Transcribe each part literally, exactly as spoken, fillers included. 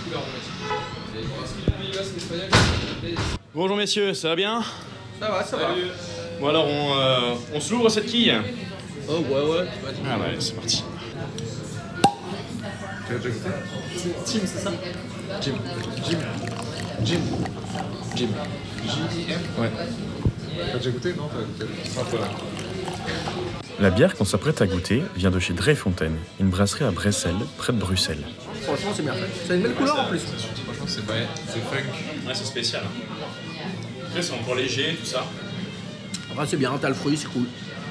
Bonjour messieurs, ça va bien? Ça va, ça va. Bon alors, on, euh, on se l'ouvre cette quille? Oh ouais, ouais. Ah ouais, c'est parti. Tu as déjà goûté? Tim, c'est ça? Jim. Jim. Jim. Jim. J I M. Ouais. T'as déjà goûté? Non, t'as goûté. Un peu là. La bière qu'on s'apprête à goûter vient de chez Dreifontein, une brasserie à Bressel, près de Bruxelles. Franchement, c'est bien fait. C'est une belle couleur en plus. Franchement, c'est vrai. C'est funk. Ouais, c'est spécial. Après, c'est encore léger, tout ça. Après, c'est bien, t'as le fruit, c'est cool.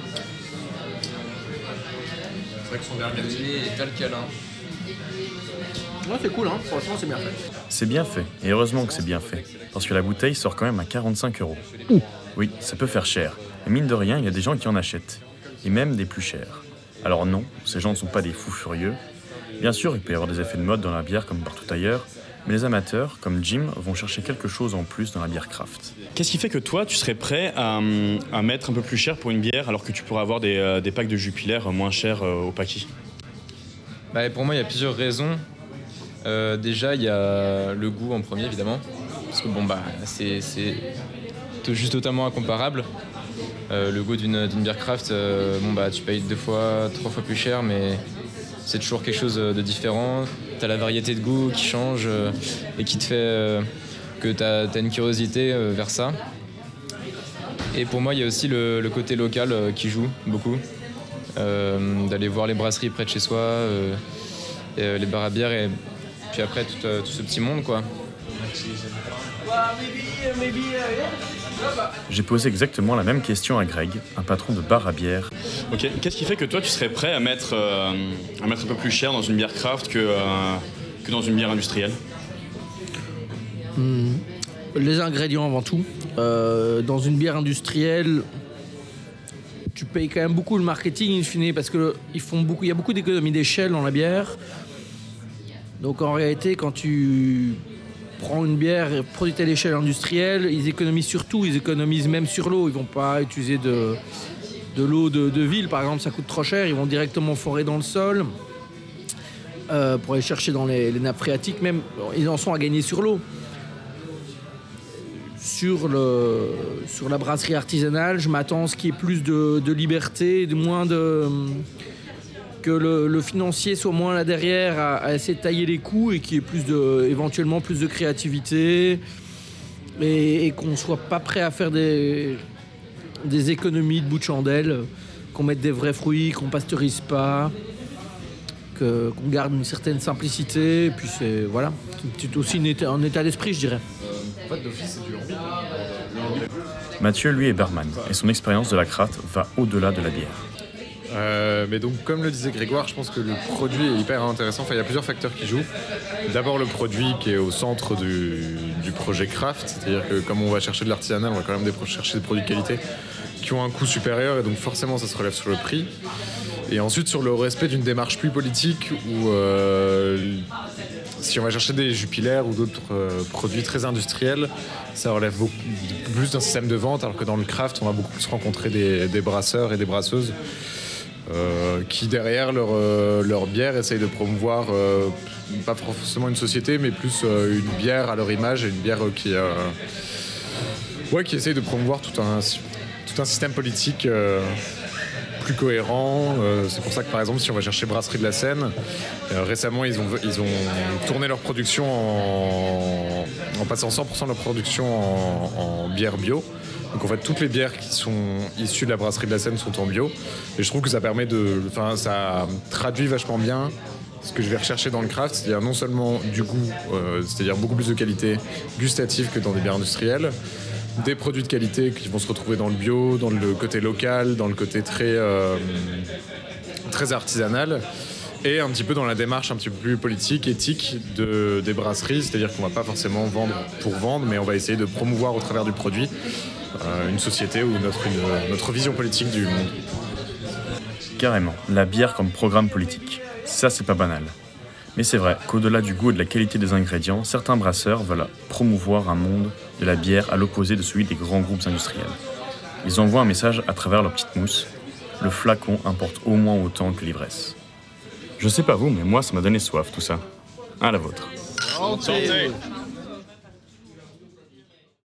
C'est vrai que son dernier Et t'as le câlin. Ouais, c'est cool, hein. Franchement, c'est bien fait. C'est bien fait, et heureusement que c'est bien fait, parce que la bouteille sort quand même à quarante-cinq euros. Oui, ça peut faire cher, mais mine de rien, il y a des gens qui en achètent, et même des plus chers. Alors non, ces gens ne sont pas des fous furieux. Bien sûr, il peut y avoir des effets de mode dans la bière comme partout ailleurs, mais les amateurs, comme Jim, vont chercher quelque chose en plus dans la bière craft. Qu'est-ce qui fait que toi, tu serais prêt à, à mettre un peu plus cher pour une bière alors que tu pourrais avoir des, euh, des packs de Jupiler moins chers euh, au paquet? Bah, pour moi, il y a plusieurs raisons. Euh, déjà, il y a le goût en premier, évidemment. Parce que bon, bah, c'est, c'est tout, juste totalement incomparable. Euh, le goût d'une, d'une bière craft, euh, bon, bah, tu payes deux fois, trois fois plus cher, mais c'est toujours quelque chose de différent. Tu as la variété de goût qui change euh, et qui te fait euh, que tu as une curiosité euh, vers ça. Et pour moi, il y a aussi le, le côté local euh, qui joue beaucoup. Euh, d'aller voir les brasseries près de chez soi, euh, et, euh, les bars à bière, et puis après tout, euh, tout ce petit monde, quoi. J'ai posé exactement la même question à Greg, un patron de bar à bière. Ok, qu'est-ce qui fait que toi, tu serais prêt à mettre, euh, à mettre un peu plus cher dans une bière craft que, euh, que dans une bière industrielle? Mmh. Les ingrédients avant tout. Euh, dans une bière industrielle, tu payes quand même beaucoup le marketing in fine parce que ils font beaucoup, il y a beaucoup d'économies d'échelle dans la bière. Donc en réalité, quand tu prends une bière produite à l'échelle industrielle, ils économisent sur tout, ils économisent même sur l'eau. Ils vont pas utiliser de, de l'eau de, de ville, par exemple, ça coûte trop cher. Ils vont directement forer dans le sol euh, pour aller chercher dans les, les nappes phréatiques. Même, ils en sont à gagner sur l'eau. Sur, le, sur la brasserie artisanale, je m'attends à ce qu'il y ait plus de, de liberté, de moins de, que le, le financier soit moins là derrière à, à essayer de tailler les coûts et qu'il y ait plus de, éventuellement plus de créativité et, et qu'on soit pas prêt à faire des, des économies de bout de chandelle, qu'on mette des vrais fruits, qu'on pasteurise pas, que, qu'on garde une certaine simplicité. Et puis c'est voilà, c'est aussi un état, un état d'esprit, je dirais. En fait, d'office, c'est du lambic. Mathieu, lui, est barman, et son expérience de la craft va au-delà de la bière. Euh, mais donc, comme le disait Grégoire, je pense que le produit est hyper intéressant. Enfin, il y a plusieurs facteurs qui jouent. D'abord, le produit qui est au centre du, du projet craft. C'est-à-dire que comme on va chercher de l'artisanal, on va quand même des, chercher des produits de qualité qui ont un coût supérieur, et donc forcément, ça se relève sur le prix. Et ensuite, sur le respect d'une démarche plus politique où... Euh, si on va chercher des Jupiler ou d'autres euh, produits très industriels, ça relève beaucoup plus d'un système de vente, alors que dans le craft, on va beaucoup plus rencontrer des, des brasseurs et des brasseuses euh, qui, derrière leur, euh, leur bière, essayent de promouvoir euh, pas forcément une société, mais plus euh, une bière à leur image, et une bière euh, qui, euh, ouais, qui essaye de promouvoir tout un, tout un système politique euh, plus cohérent. Euh, c'est pour ça que, par exemple, si on va chercher Brasserie de la Seine, euh, récemment, ils ont, ils ont tourné leur production en, en passant cent pour cent de leur production en, en bière bio. Donc, en fait, toutes les bières qui sont issues de la Brasserie de la Seine sont en bio. Et je trouve que ça permet de... Enfin, ça traduit vachement bien ce que je vais rechercher dans le craft, c'est-à-dire non seulement du goût, euh, c'est-à-dire beaucoup plus de qualité gustative que dans des bières industrielles, des produits de qualité qui vont se retrouver dans le bio, dans le côté local, dans le côté très, euh, très artisanal, et un petit peu dans la démarche un petit peu plus politique, éthique de, des brasseries, c'est-à-dire qu'on ne va pas forcément vendre pour vendre, mais on va essayer de promouvoir au travers du produit euh, une société ou notre, une, notre vision politique du monde. Carrément, la bière comme programme politique. Ça, c'est pas banal. Mais c'est vrai qu'au-delà du goût et de la qualité des ingrédients, certains brasseurs veulent promouvoir un monde de la bière à l'opposé de celui des grands groupes industriels. Ils envoient un message à travers leur petite mousse. Le flacon importe au moins autant que l'ivresse. Je sais pas vous, mais moi, ça m'a donné soif, tout ça. À la vôtre. Santé. Santé.